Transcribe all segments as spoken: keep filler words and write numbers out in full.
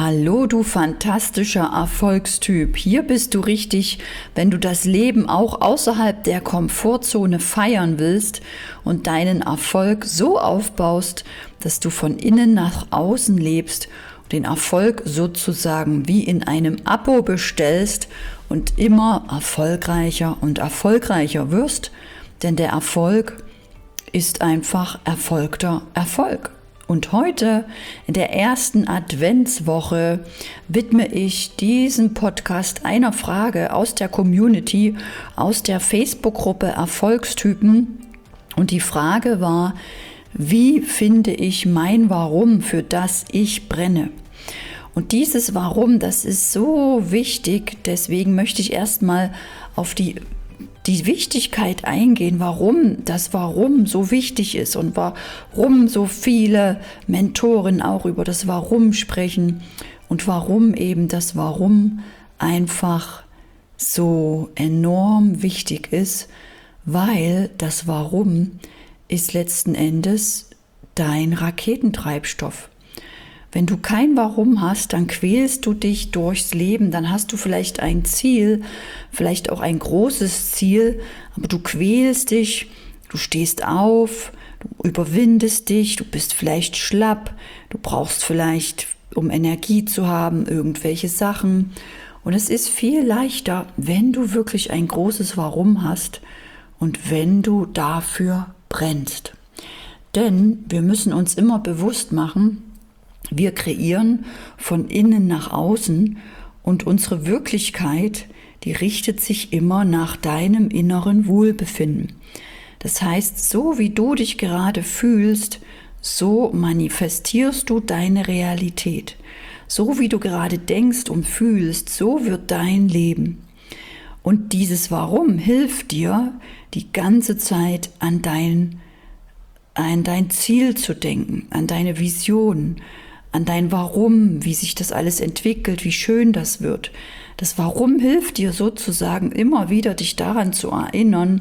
Hallo, du fantastischer Erfolgstyp. Hier bist du richtig, wenn du das Leben auch außerhalb der Komfortzone feiern willst und deinen Erfolg so aufbaust, dass du von innen nach außen lebst, den Erfolg sozusagen wie in einem Abo bestellst und immer erfolgreicher und erfolgreicher wirst, denn der Erfolg ist einfach erfolgter Erfolg. Und heute, in der ersten Adventswoche, widme ich diesen Podcast einer Frage aus der Community, aus der Facebook-Gruppe Erfolgstypen. Und die Frage war, wie finde ich mein Warum, für das ich brenne? Und dieses Warum, das ist so wichtig, deswegen möchte ich erstmal auf die die Wichtigkeit eingehen, warum das Warum so wichtig ist und warum so viele Mentoren auch über das Warum sprechen und warum eben das Warum einfach so enorm wichtig ist, weil das Warum ist letzten Endes dein Raketentreibstoff. Wenn du kein Warum hast, dann quälst du dich durchs Leben, dann hast du vielleicht ein Ziel, vielleicht auch ein großes Ziel, aber du quälst dich, du stehst auf, du überwindest dich, du bist vielleicht schlapp, du brauchst vielleicht, um Energie zu haben, irgendwelche Sachen. Und es ist viel leichter, wenn du wirklich ein großes Warum hast und wenn du dafür brennst. Denn wir müssen uns immer bewusst machen, wir kreieren von innen nach außen und unsere Wirklichkeit, die richtet sich immer nach deinem inneren Wohlbefinden. Das heißt, so wie du dich gerade fühlst, so manifestierst du deine Realität. So wie du gerade denkst und fühlst, so wird dein Leben. Und dieses Warum hilft dir, die ganze Zeit an dein, an dein Ziel zu denken, an deine Vision, an dein Warum, wie sich das alles entwickelt, wie schön das wird. Das Warum hilft dir sozusagen immer wieder, dich daran zu erinnern,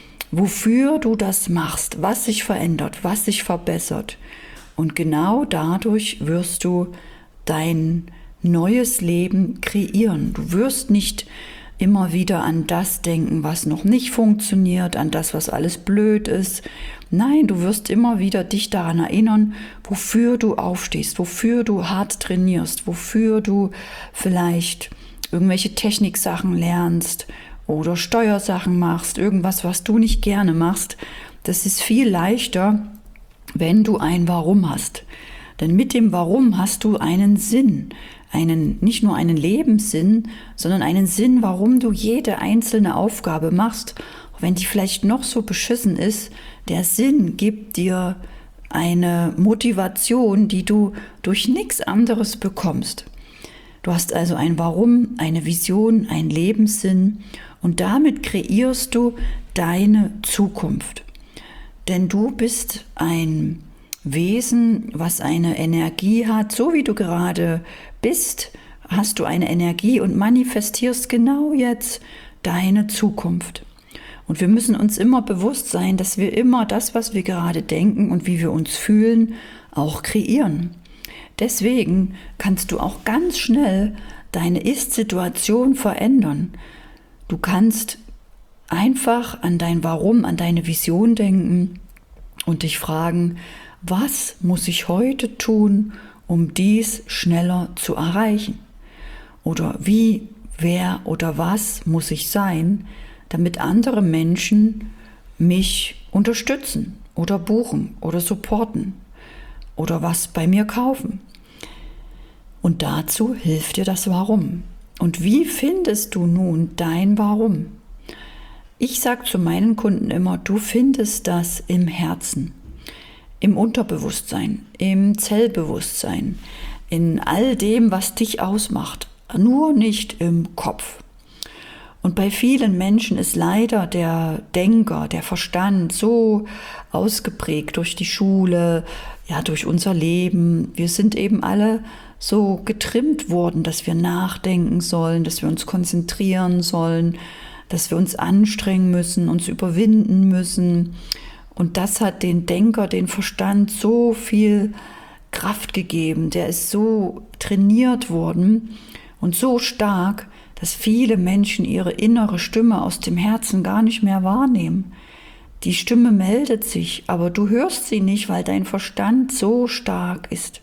wofür du das machst, was sich verändert, was sich verbessert. Und genau dadurch wirst du dein neues Leben kreieren. Du wirst nicht immer wieder an das denken, was noch nicht funktioniert, an das, was alles blöd ist. Nein, du wirst immer wieder dich daran erinnern, wofür du aufstehst, wofür du hart trainierst, wofür du vielleicht irgendwelche Techniksachen lernst oder Steuersachen machst, irgendwas, was du nicht gerne machst. Das ist viel leichter, wenn du ein Warum hast. Denn mit dem Warum hast du einen Sinn, einen, nicht nur einen Lebenssinn, sondern einen Sinn, warum du jede einzelne Aufgabe machst. Auch wenn die vielleicht noch so beschissen ist, der Sinn gibt dir eine Motivation, die du durch nichts anderes bekommst. Du hast also ein Warum, eine Vision, einen Lebenssinn und damit kreierst du deine Zukunft. Denn du bist ein Wesen, was eine Energie hat, so wie du gerade bist, hast du eine Energie und manifestierst genau jetzt deine Zukunft. Und wir müssen uns immer bewusst sein, dass wir immer das, was wir gerade denken und wie wir uns fühlen, auch kreieren. Deswegen kannst du auch ganz schnell deine Ist-Situation verändern. Du kannst einfach an dein Warum, an deine Vision denken und dich fragen, was muss ich heute tun, um dies schneller zu erreichen? Oder wie, wer oder was muss ich sein, damit andere Menschen mich unterstützen oder buchen oder supporten oder was bei mir kaufen? Und dazu hilft dir das Warum. Und wie findest du nun dein Warum? Ich sage zu meinen Kunden immer, du findest das im Herzen, im Unterbewusstsein, im Zellbewusstsein, in all dem, was dich ausmacht, nur nicht im Kopf. Und bei vielen Menschen ist leider der Denker, der Verstand so ausgeprägt durch die Schule, ja, durch unser Leben. Wir sind eben alle so getrimmt worden, dass wir nachdenken sollen, dass wir uns konzentrieren sollen, dass wir uns anstrengen müssen, uns überwinden müssen. Und das hat den Denker, den Verstand so viel Kraft gegeben, der ist so trainiert worden und so stark, dass viele Menschen ihre innere Stimme aus dem Herzen gar nicht mehr wahrnehmen. Die Stimme meldet sich, aber du hörst sie nicht, weil dein Verstand so stark ist.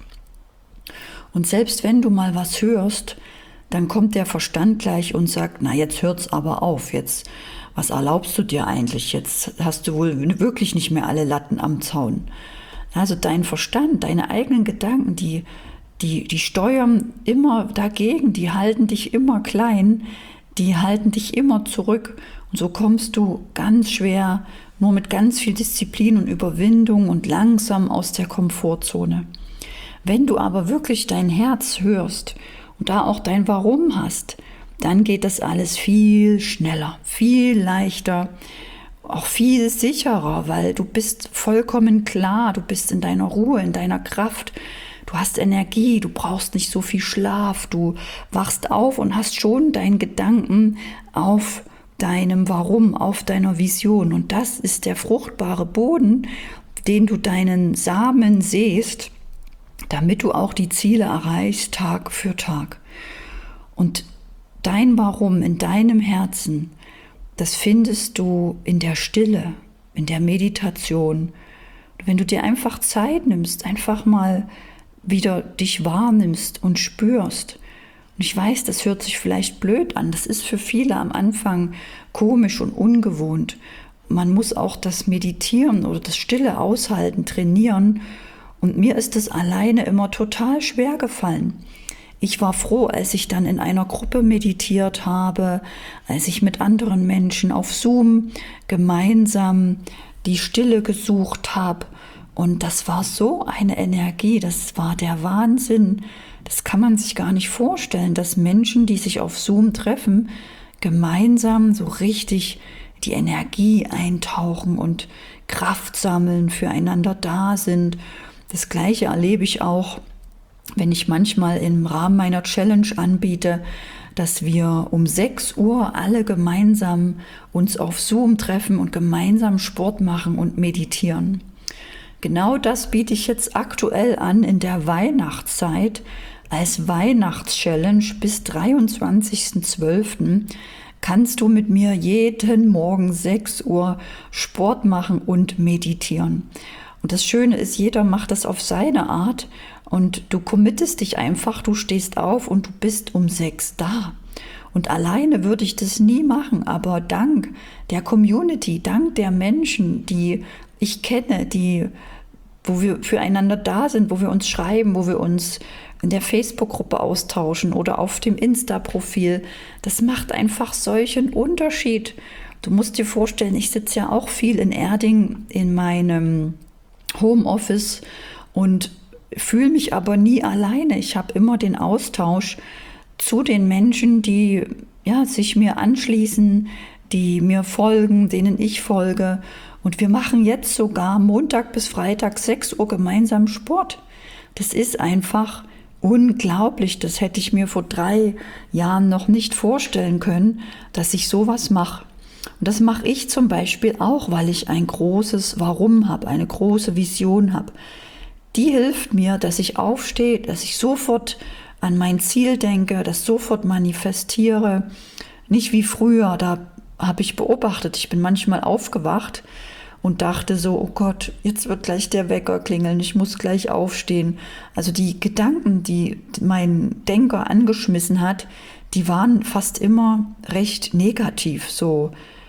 Und selbst wenn du mal was hörst, dann kommt der Verstand gleich und sagt, na jetzt hört's aber auf, jetzt, was erlaubst du dir eigentlich? Jetzt hast du wohl wirklich nicht mehr alle Latten am Zaun. Also dein Verstand, deine eigenen Gedanken, die, die, die steuern immer dagegen, die halten dich immer klein, die halten dich immer zurück. Und so kommst du ganz schwer, nur mit ganz viel Disziplin und Überwindung und langsam aus der Komfortzone. Wenn du aber wirklich dein Herz hörst und da auch dein Warum hast, dann geht das alles viel schneller, viel leichter, auch viel sicherer, weil du bist vollkommen klar, du bist in deiner Ruhe, in deiner Kraft, du hast Energie, du brauchst nicht so viel Schlaf, du wachst auf und hast schon deinen Gedanken auf deinem Warum, auf deiner Vision. Und das ist der fruchtbare Boden, den du deinen Samen sähst, damit du auch die Ziele erreichst, Tag für Tag. Und dein Warum in deinem Herzen, das findest du in der Stille, in der Meditation. Wenn du dir einfach Zeit nimmst, einfach mal wieder dich wahrnimmst und spürst. Und ich weiß, das hört sich vielleicht blöd an, das ist für viele am Anfang komisch und ungewohnt. Man muss auch das Meditieren oder das Stille aushalten, trainieren. Und mir ist es alleine immer total schwer gefallen. Ich war froh, als ich dann in einer Gruppe meditiert habe, als ich mit anderen Menschen auf Zoom gemeinsam die Stille gesucht habe. Und das war so eine Energie, das war der Wahnsinn. Das kann man sich gar nicht vorstellen, dass Menschen, die sich auf Zoom treffen, gemeinsam so richtig die Energie eintauchen und Kraft sammeln, füreinander da sind. Das Gleiche erlebe ich auch, wenn ich manchmal im Rahmen meiner Challenge anbiete, dass wir um sechs Uhr alle gemeinsam uns auf Zoom treffen und gemeinsam Sport machen und meditieren. Genau das biete ich jetzt aktuell an in der Weihnachtszeit als Weihnachtschallenge. Bis dreiundzwanzigsten zwölften kannst du mit mir jeden Morgen sechs Uhr Sport machen und meditieren. Und das Schöne ist, jeder macht das auf seine Art und du committest dich einfach, du stehst auf und du bist um sechs da. Und alleine würde ich das nie machen, aber dank der Community, dank der Menschen, die ich kenne, die, wo wir füreinander da sind, wo wir uns schreiben, wo wir uns in der Facebook-Gruppe austauschen oder auf dem Insta-Profil, das macht einfach solchen Unterschied. Du musst dir vorstellen, ich sitze ja auch viel in Erding in meinem Homeoffice und fühle mich aber nie alleine. Ich habe immer den Austausch zu den Menschen, die ja, sich mir anschließen, die mir folgen, denen ich folge. Und wir machen jetzt sogar Montag bis Freitag sechs Uhr gemeinsam Sport. Das ist einfach unglaublich. Das hätte ich mir vor drei Jahren noch nicht vorstellen können, dass ich sowas mache. Und das mache ich zum Beispiel auch, weil ich ein großes Warum habe, eine große Vision habe. Die hilft mir, dass ich aufstehe, dass ich sofort an mein Ziel denke, das sofort manifestiere. Nicht wie früher, da habe ich beobachtet, ich bin manchmal aufgewacht und dachte so, oh Gott, jetzt wird gleich der Wecker klingeln, ich muss gleich aufstehen. Also die Gedanken, die mein Denker angeschmissen hat, die waren fast immer recht negativ, so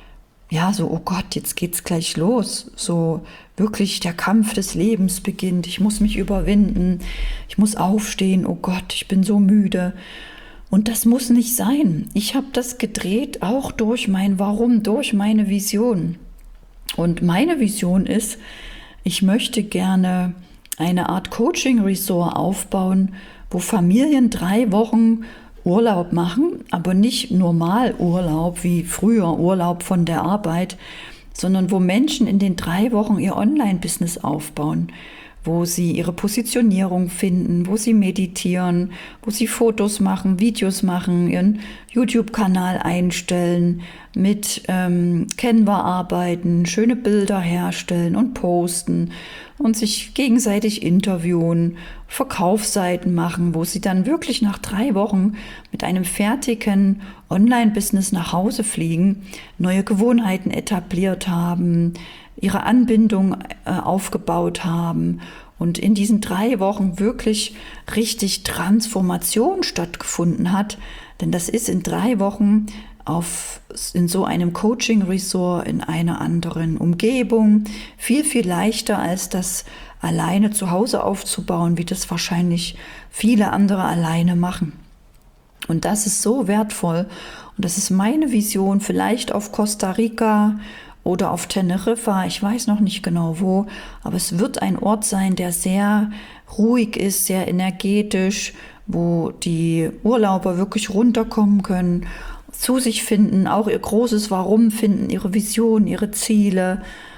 ja, so, oh Gott, jetzt geht's gleich los. So wirklich der Kampf des Lebens beginnt. Ich muss mich überwinden. Ich muss aufstehen. Oh Gott, ich bin so müde. Und das muss nicht sein. Ich habe das gedreht, auch durch mein Warum, durch meine Vision. Und meine Vision ist, ich möchte gerne eine Art Coaching-Resort aufbauen, wo Familien drei Wochen Urlaub machen, aber nicht normal Urlaub wie früher Urlaub von der Arbeit, sondern wo Menschen in den drei Wochen ihr Online-Business aufbauen, wo sie ihre Positionierung finden, wo sie meditieren, wo sie Fotos machen, Videos machen, ihren YouTube-Kanal einstellen, mit ähm, Canva arbeiten, schöne Bilder herstellen und posten und sich gegenseitig interviewen, Verkaufsseiten machen, wo sie dann wirklich nach drei Wochen mit einem fertigen Online-Business nach Hause fliegen, neue Gewohnheiten etabliert haben, ihre Anbindung äh, aufgebaut haben und in diesen drei Wochen wirklich richtig Transformation stattgefunden hat. Denn das ist in drei Wochen auf, in so einem Coaching-Resort in einer anderen Umgebung viel, viel leichter als das alleine zu Hause aufzubauen, wie das wahrscheinlich viele andere alleine machen. Und das ist so wertvoll und das ist meine Vision, vielleicht auf Costa Rica oder auf Teneriffa, ich weiß noch nicht genau wo, aber es wird ein Ort sein, der sehr ruhig ist, sehr energetisch, wo die Urlauber wirklich runterkommen können, zu sich finden, auch ihr großes Warum finden, ihre Vision, ihre Ziele.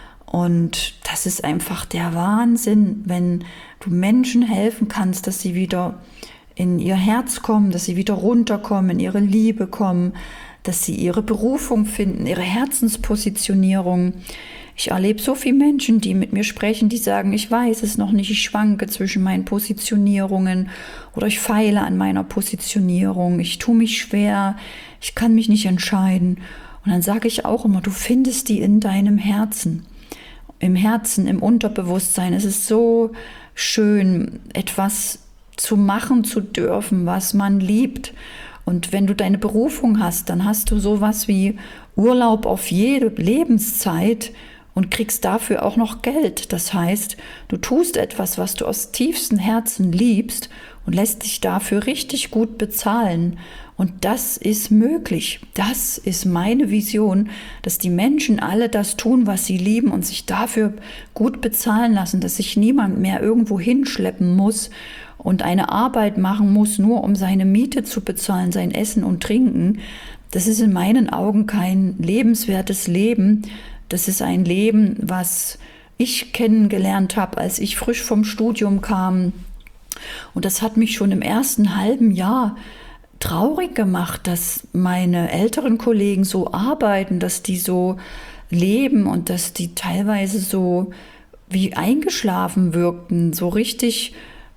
Und das ist einfach der Wahnsinn, wenn du Menschen helfen kannst, dass sie wieder in ihr Herz kommen, dass sie wieder runterkommen, in ihre Liebe kommen, dass sie ihre Berufung finden, ihre Herzenspositionierung. Ich erlebe so viele Menschen, die mit mir sprechen, die sagen, ich weiß es noch nicht, ich schwanke zwischen meinen Positionierungen oder ich feile an meiner Positionierung, ich tue mich schwer, ich kann mich nicht entscheiden. Und dann sage ich auch immer, du findest die in deinem Herzen. Im Herzen, im Unterbewusstsein. Es ist so schön, etwas zu machen zu dürfen, was man liebt. Und wenn du deine Berufung hast, dann hast du sowas wie Urlaub auf jede Lebenszeit und kriegst dafür auch noch Geld. Das heißt, du tust etwas, was du aus tiefstem Herzen liebst und lässt dich dafür richtig gut bezahlen. Und das ist möglich. Das ist meine Vision, dass die Menschen alle das tun, was sie lieben und sich dafür gut bezahlen lassen, dass sich niemand mehr irgendwo hinschleppen muss und eine Arbeit machen muss, nur um seine Miete zu bezahlen, sein Essen und Trinken. Das ist in meinen Augen kein lebenswertes Leben. Das ist ein Leben, was ich kennengelernt habe, als ich frisch vom Studium kam. Und das hat mich schon im ersten halben Jahr traurig gemacht, dass meine älteren Kollegen so arbeiten, dass die so leben und dass die teilweise so wie eingeschlafen wirkten, so richtig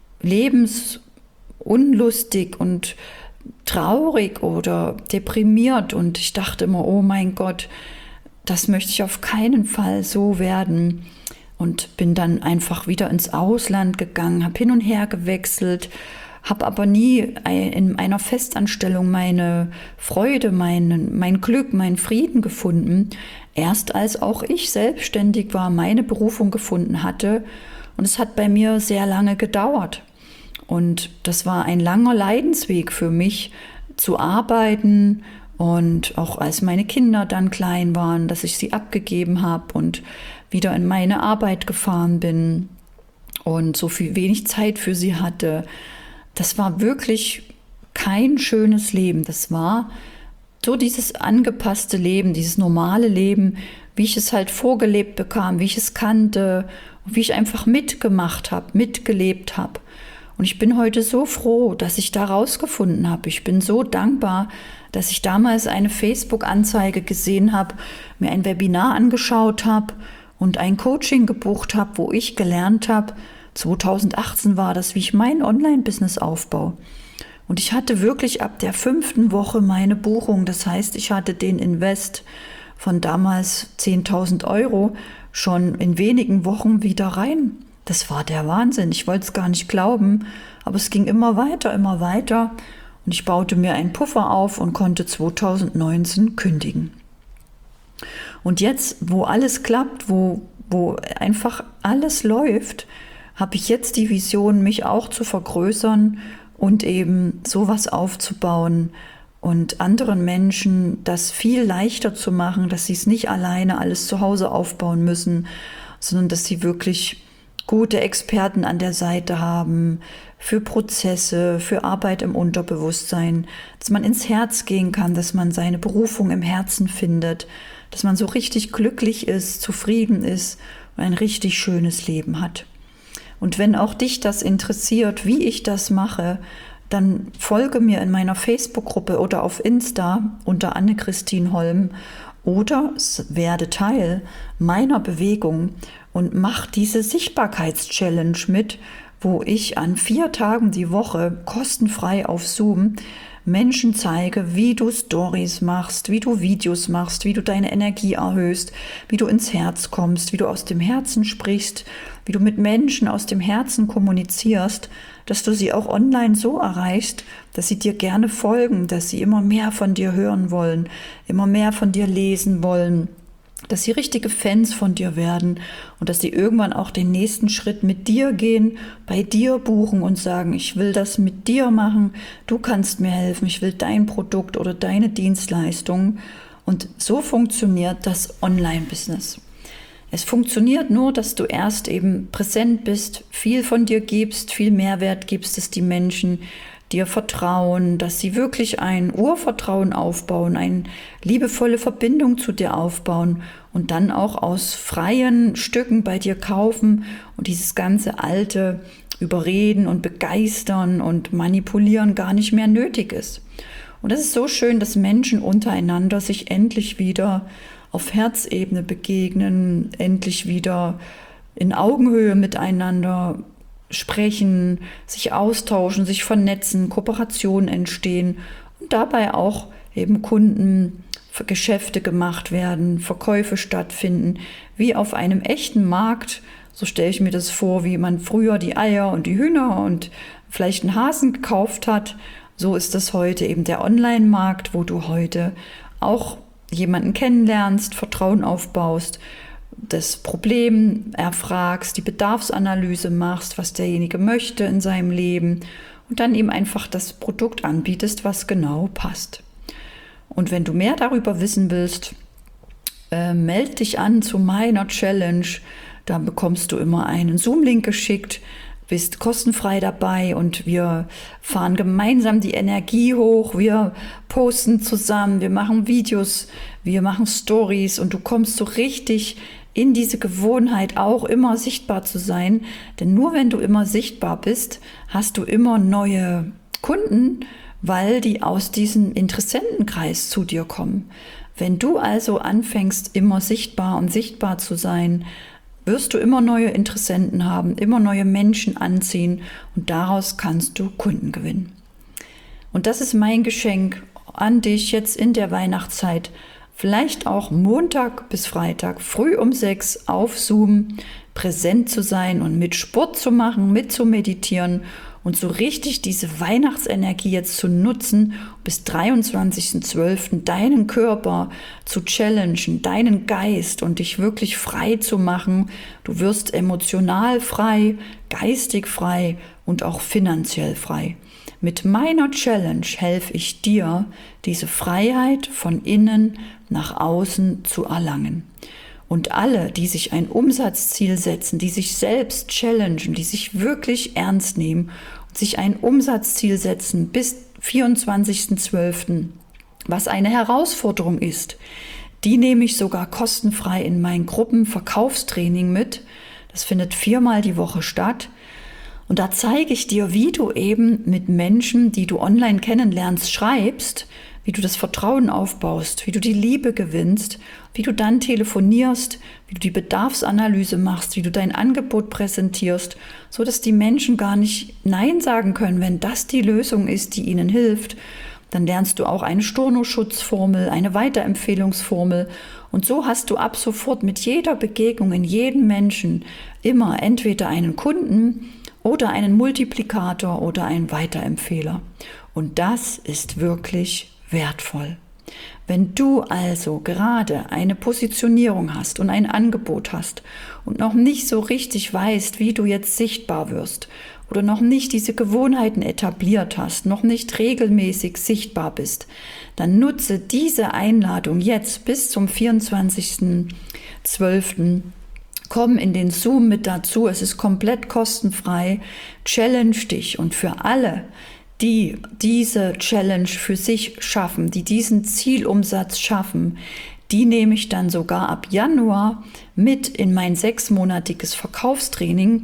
lebensunlustig und traurig oder deprimiert. Und ich dachte immer, oh mein Gott, das möchte ich auf keinen Fall so werden. Und bin dann einfach wieder ins Ausland gegangen, habe hin und her gewechselt, habe aber nie in einer Festanstellung meine Freude, mein, mein Glück, meinen Frieden gefunden. Erst als auch ich selbstständig war, meine Berufung gefunden hatte. Und es hat bei mir sehr lange gedauert. Und das war ein langer Leidensweg für mich, zu arbeiten. Und auch als meine Kinder dann klein waren, dass ich sie abgegeben habe und wieder in meine Arbeit gefahren bin und so viel wenig Zeit für sie hatte. Das war wirklich kein schönes Leben. Das war so dieses angepasste Leben, dieses normale Leben, wie ich es halt vorgelebt bekam, wie ich es kannte, wie ich einfach mitgemacht habe, mitgelebt habe. Und ich bin heute so froh, dass ich da rausgefunden habe. Ich bin so dankbar, dass ich damals eine Facebook-Anzeige gesehen habe, mir ein Webinar angeschaut habe und ein Coaching gebucht habe, wo ich gelernt habe, zweitausendachtzehn war das, wie ich mein Online-Business aufbaue. Und ich hatte wirklich ab der fünften Woche meine Buchung. Das heißt, ich hatte den Invest von damals zehntausend Euro schon in wenigen Wochen wieder rein. Das war der Wahnsinn. Ich wollte es gar nicht glauben, aber es ging immer weiter, immer weiter. Und ich baute mir einen Puffer auf und konnte zweitausendneunzehn kündigen. Und jetzt, wo alles klappt, wo, wo einfach alles läuft, habe ich jetzt die Vision, mich auch zu vergrößern und eben sowas aufzubauen und anderen Menschen das viel leichter zu machen, dass sie es nicht alleine alles zu Hause aufbauen müssen, sondern dass sie wirklich gute Experten an der Seite haben für Prozesse, für Arbeit im Unterbewusstsein, dass man ins Herz gehen kann, dass man seine Berufung im Herzen findet, dass man so richtig glücklich ist, zufrieden ist und ein richtig schönes Leben hat. Und wenn auch dich das interessiert, wie ich das mache, dann folge mir in meiner Facebook-Gruppe oder auf Insta unter Anne-Christine Holm oder werde Teil meiner Bewegung und mach diese Sichtbarkeits-Challenge mit, wo ich an vier Tagen die Woche kostenfrei auf Zoom Menschen zeige, wie du Stories machst, wie du Videos machst, wie du deine Energie erhöhst, wie du ins Herz kommst, wie du aus dem Herzen sprichst, wie du mit Menschen aus dem Herzen kommunizierst, dass du sie auch online so erreichst, dass sie dir gerne folgen, dass sie immer mehr von dir hören wollen, immer mehr von dir lesen wollen, dass sie richtige Fans von dir werden und dass sie irgendwann auch den nächsten Schritt mit dir gehen, bei dir buchen und sagen, ich will das mit dir machen, du kannst mir helfen, ich will dein Produkt oder deine Dienstleistung. Und so funktioniert das Online-Business. Es funktioniert nur, dass du erst eben präsent bist, viel von dir gibst, viel Mehrwert gibst, dass die Menschen dir vertrauen, dass sie wirklich ein Urvertrauen aufbauen, eine liebevolle Verbindung zu dir aufbauen und dann auch aus freien Stücken bei dir kaufen und dieses ganze alte Überreden und Begeistern und Manipulieren gar nicht mehr nötig ist. Und es ist so schön, dass Menschen untereinander sich endlich wieder auf Herzebene begegnen, endlich wieder in Augenhöhe miteinander sprechen, sich austauschen, sich vernetzen, Kooperationen entstehen und dabei auch eben Kunden, Geschäfte gemacht werden, Verkäufe stattfinden, wie auf einem echten Markt. So stelle ich mir das vor, wie man früher die Eier und die Hühner und vielleicht einen Hasen gekauft hat. So ist das heute eben der Online-Markt, wo du heute auch jemanden kennenlernst, Vertrauen aufbaust, das Problem erfragst, die Bedarfsanalyse machst, was derjenige möchte in seinem Leben und dann ihm einfach das Produkt anbietest, was genau passt. Und wenn du mehr darüber wissen willst, äh, melde dich an zu meiner Challenge. Da bekommst du immer einen Zoom-Link geschickt, bist kostenfrei dabei und wir fahren gemeinsam die Energie hoch, wir posten zusammen, wir machen Videos, wir machen Stories und du kommst so richtig in diese Gewohnheit auch immer sichtbar zu sein, denn nur wenn du immer sichtbar bist, hast du immer neue Kunden, weil die aus diesem Interessentenkreis zu dir kommen. Wenn du also anfängst, immer sichtbar und sichtbar zu sein, wirst du immer neue Interessenten haben, immer neue Menschen anziehen und daraus kannst du Kunden gewinnen. Und das ist mein Geschenk an dich jetzt in der Weihnachtszeit. Vielleicht auch Montag bis Freitag früh um sechs auf Zoom präsent zu sein und mit Sport zu machen, mit zu meditieren und so richtig diese Weihnachtsenergie jetzt zu nutzen, bis dreiundzwanzigsten zwölften deinen Körper zu challengen, deinen Geist und dich wirklich frei zu machen. Du wirst emotional frei, geistig frei und auch finanziell frei. Mit meiner Challenge helfe ich dir, diese Freiheit von innen nach außen zu erlangen. Und alle, die sich ein Umsatzziel setzen, die sich selbst challengen, die sich wirklich ernst nehmen und sich ein Umsatzziel setzen bis vierundzwanzigsten zwölften, was eine Herausforderung ist, die nehme ich sogar kostenfrei in mein Gruppenverkaufstraining mit. Das findet viermal die Woche statt. Und da zeige ich dir, wie du eben mit Menschen, die du online kennenlernst, schreibst, wie du das Vertrauen aufbaust, wie du die Liebe gewinnst, wie du dann telefonierst, wie du die Bedarfsanalyse machst, wie du dein Angebot präsentierst, so dass die Menschen gar nicht Nein sagen können, wenn das die Lösung ist, die ihnen hilft. Dann lernst du auch eine Stornoschutzformel, eine Weiterempfehlungsformel und so hast du ab sofort mit jeder Begegnung in jedem Menschen immer entweder einen Kunden oder einen Multiplikator oder einen Weiterempfehler. Und das ist wirklich wertvoll. Wenn du also gerade eine Positionierung hast und ein Angebot hast und noch nicht so richtig weißt, wie du jetzt sichtbar wirst oder noch nicht diese Gewohnheiten etabliert hast, noch nicht regelmäßig sichtbar bist, dann nutze diese Einladung jetzt bis zum vierundzwanzigsten zwölften Komm in den Zoom mit dazu, es ist komplett kostenfrei, challenge dich und für alle, die diese Challenge für sich schaffen, die diesen Zielumsatz schaffen, die nehme ich dann sogar ab Januar mit in mein sechsmonatiges Verkaufstraining,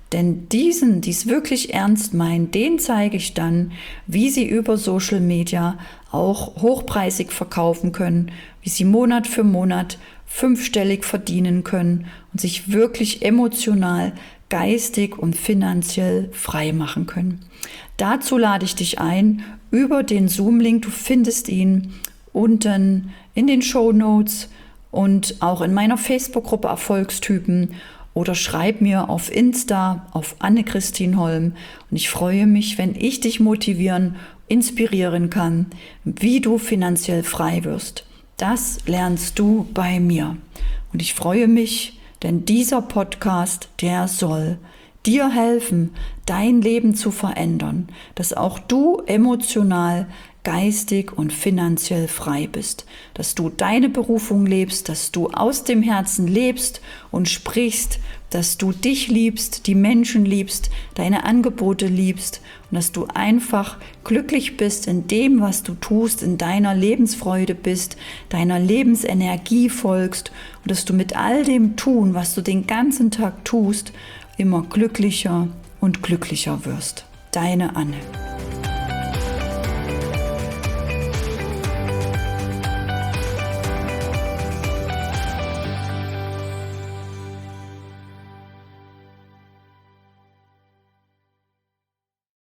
Denn diesen, die es wirklich ernst meinen, den zeige ich dann, wie sie über Social Media auch hochpreisig verkaufen können, wie sie Monat für Monat fünfstellig verdienen können und sich wirklich emotional, geistig und finanziell frei machen können. Dazu lade ich dich ein über den Zoom-Link. Du findest ihn unten in den Shownotes und auch in meiner Facebook-Gruppe Erfolgstypen. Oder schreib mir auf Insta, auf Anne-Christine Holm. Und ich freue mich, wenn ich dich motivieren, inspirieren kann, wie du finanziell frei wirst. Das lernst du bei mir. Und ich freue mich, denn dieser Podcast, der soll dir helfen, dein Leben zu verändern, dass auch du emotional, geistig und finanziell frei bist, dass du deine Berufung lebst, dass du aus dem Herzen lebst und sprichst, dass du dich liebst, die Menschen liebst, deine Angebote liebst und dass du einfach glücklich bist in dem, was du tust, in deiner Lebensfreude bist, deiner Lebensenergie folgst und dass du mit all dem Tun, was du den ganzen Tag tust, immer glücklicher und glücklicher wirst. Deine Anne.